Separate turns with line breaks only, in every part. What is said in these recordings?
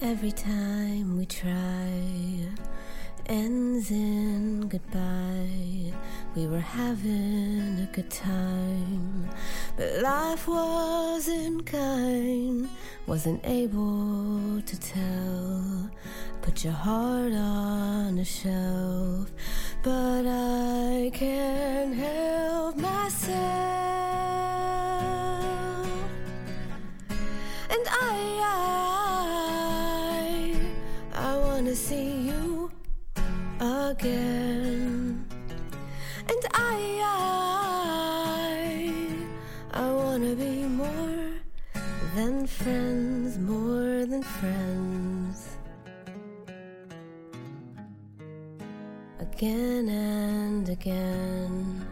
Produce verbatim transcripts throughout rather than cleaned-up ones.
Every time we try ends in goodbye. We were having a good time, but life wasn't kind. Wasn't able to tell. Put your heart on a shelf, but I can't help myself. And I, I, I wanna see you again. And I, I, I wanna be more than friends, more than friends. Again and again.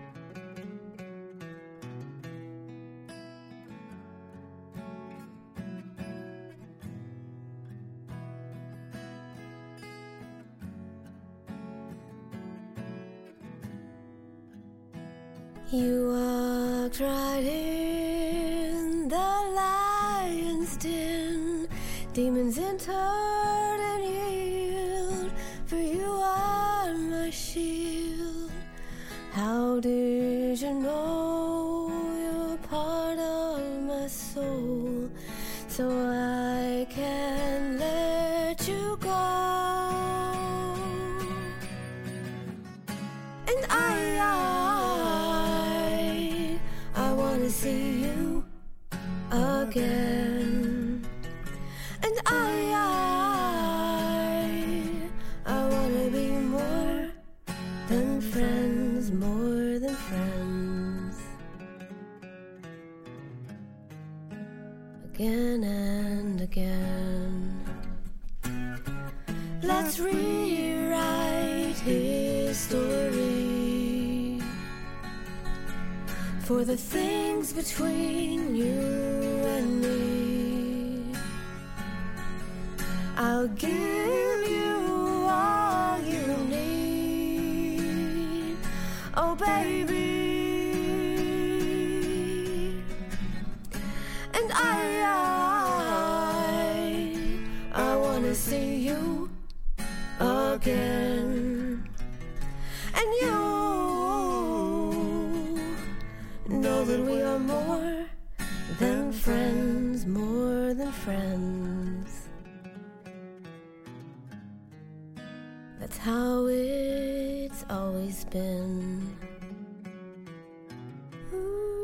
You walked right in the lion's den. Demons entered and yield, for you are my shield. How did you know you're part of my soul? So I can't let you go. And I, I, I wanna see you again. And I, I, I wanna be more than friends, more than friends. Again and again. Let's rewrite history for the things between you and me. I'll give you all you need, oh baby. And I, I, I wanna see you again. And you know that we are more than friends, more than friends. That's how it's always been. Ooh.